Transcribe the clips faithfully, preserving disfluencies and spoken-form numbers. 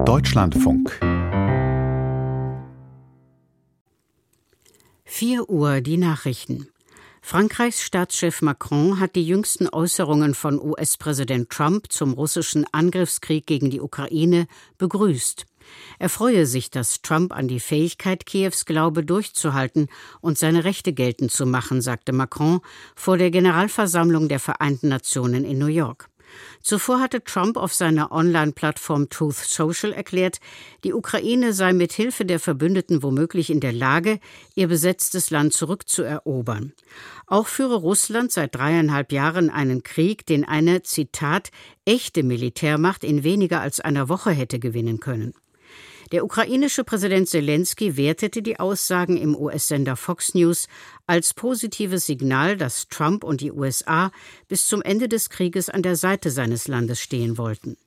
Deutschlandfunk. vier Uhr die Nachrichten. Frankreichs Staatschef Macron hat die jüngsten Äußerungen von U S-Präsident Trump zum russischen Angriffskrieg gegen die Ukraine begrüßt. Er freue sich, dass Trump an die Fähigkeit Kiews glaube, durchzuhalten und seine Rechte geltend zu machen, sagte Macron vor der Generalversammlung der Vereinten Nationen in New York. Zuvor hatte Trump auf seiner Online-Plattform Truth Social erklärt, die Ukraine sei mit Hilfe der Verbündeten womöglich in der Lage, ihr besetztes Land zurückzuerobern. Auch führe Russland seit dreieinhalb Jahren einen Krieg, den eine, Zitat, echte Militärmacht in weniger als einer Woche hätte gewinnen können. Der ukrainische Präsident Selenskyj wertete die Aussagen im U S-Sender Fox News als positives Signal, dass Trump und die U S A bis zum Ende des Krieges an der Seite seines Landes stehen wollten.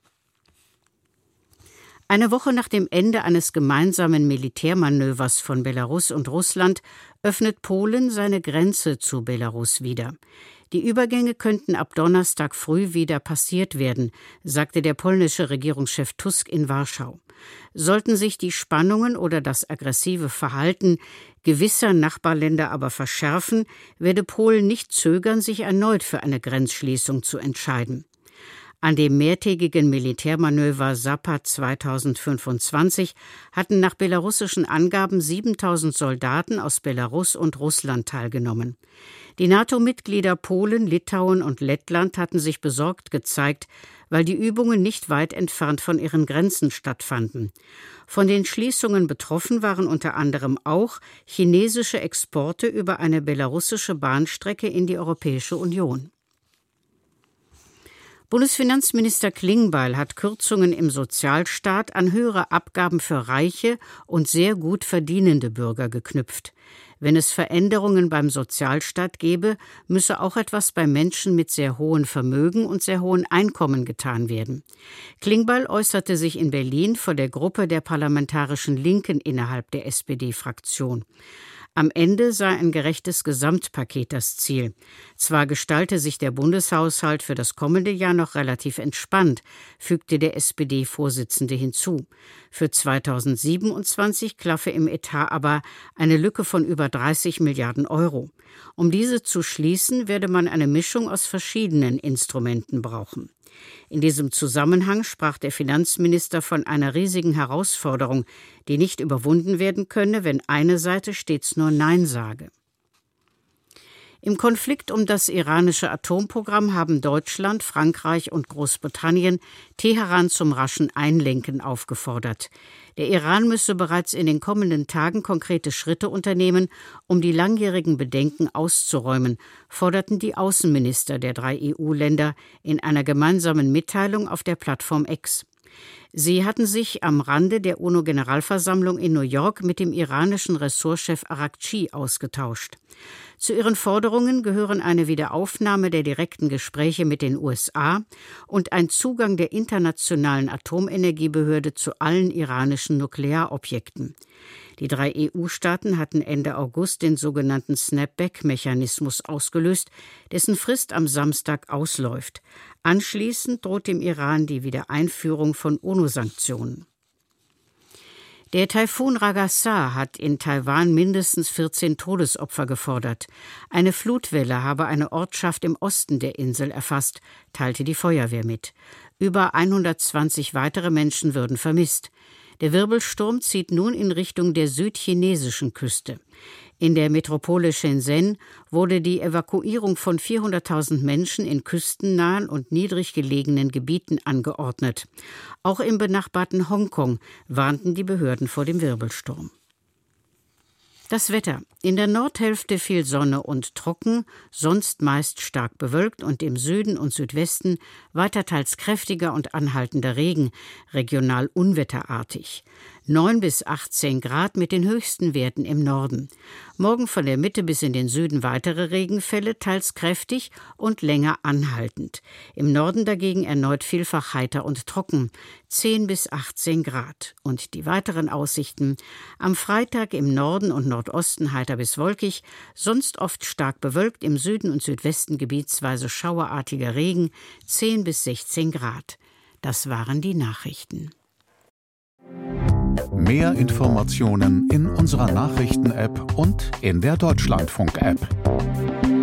Eine Woche nach dem Ende eines gemeinsamen Militärmanövers von Belarus und Russland öffnet Polen seine Grenze zu Belarus wieder. Die Übergänge könnten ab Donnerstag früh wieder passiert werden, sagte der polnische Regierungschef Tusk in Warschau. Sollten sich die Spannungen oder das aggressive Verhalten gewisser Nachbarländer aber verschärfen, werde Polen nicht zögern, sich erneut für eine Grenzschließung zu entscheiden. An dem mehrtägigen Militärmanöver Zapad zweitausendfünfundzwanzig hatten nach belarussischen Angaben siebentausend Soldaten aus Belarus und Russland teilgenommen. Die NATO-Mitglieder Polen, Litauen und Lettland hatten sich besorgt gezeigt, weil die Übungen nicht weit entfernt von ihren Grenzen stattfanden. Von den Schließungen betroffen waren unter anderem auch chinesische Exporte über eine belarussische Bahnstrecke in die Europäische Union. Bundesfinanzminister Klingbeil hat Kürzungen im Sozialstaat an höhere Abgaben für reiche und sehr gut verdienende Bürger geknüpft. Wenn es Veränderungen beim Sozialstaat gebe, müsse auch etwas bei Menschen mit sehr hohen Vermögen und sehr hohen Einkommen getan werden. Klingbeil äußerte sich in Berlin vor der Gruppe der parlamentarischen Linken innerhalb der S P D-Fraktion. Am Ende sei ein gerechtes Gesamtpaket das Ziel. Zwar gestalte sich der Bundeshaushalt für das kommende Jahr noch relativ entspannt, fügte der S P D-Vorsitzende hinzu. Für zweitausendsiebenundzwanzig klaffe im Etat aber eine Lücke von über dreißig Milliarden Euro. Um diese zu schließen, werde man eine Mischung aus verschiedenen Instrumenten brauchen. In diesem Zusammenhang sprach der Finanzminister von einer riesigen Herausforderung, die nicht überwunden werden könne, wenn eine Seite stets nur Nein sage. Im Konflikt um das iranische Atomprogramm haben Deutschland, Frankreich und Großbritannien Teheran zum raschen Einlenken aufgefordert. Der Iran müsse bereits in den kommenden Tagen konkrete Schritte unternehmen, um die langjährigen Bedenken auszuräumen, forderten die Außenminister der drei E U-Länder in einer gemeinsamen Mitteilung auf der Plattform X. Sie hatten sich am Rande der UNO-Generalversammlung in New York mit dem iranischen Ressortchef Araghchi ausgetauscht. Zu ihren Forderungen gehören eine Wiederaufnahme der direkten Gespräche mit den U S A und ein Zugang der Internationalen Atomenergiebehörde zu allen iranischen Nuklearobjekten. Die drei E U-Staaten hatten Ende August den sogenannten Snapback-Mechanismus ausgelöst, dessen Frist am Samstag ausläuft. Anschließend droht dem Iran die Wiedereinführung von UNO-Sanktionen. Der Taifun Ragasa hat in Taiwan mindestens vierzehn Todesopfer gefordert. Eine Flutwelle habe eine Ortschaft im Osten der Insel erfasst, teilte die Feuerwehr mit. Über hundertzwanzig weitere Menschen würden vermisst. Der Wirbelsturm zieht nun in Richtung der südchinesischen Küste. In der Metropole Shenzhen wurde die Evakuierung von vierhunderttausend Menschen in küstennahen und niedrig gelegenen Gebieten angeordnet. Auch im benachbarten Hongkong warnten die Behörden vor dem Wirbelsturm. Das Wetter. In der Nordhälfte viel Sonne und trocken, sonst meist stark bewölkt und im Süden und Südwesten weiter teils kräftiger und anhaltender Regen, regional unwetterartig. neun bis achtzehn Grad mit den höchsten Werten im Norden. Morgen von der Mitte bis in den Süden weitere Regenfälle, teils kräftig und länger anhaltend. Im Norden dagegen erneut vielfach heiter und trocken, zehn bis achtzehn Grad. Und die weiteren Aussichten: am Freitag im Norden und Nordosten heiter bis wolkig, sonst oft stark bewölkt, im Süden und Südwesten gebietsweise schauerartiger Regen, zehn bis sechzehn Grad. Das waren die Nachrichten. Mehr Informationen in unserer Nachrichten-App und in der Deutschlandfunk-App.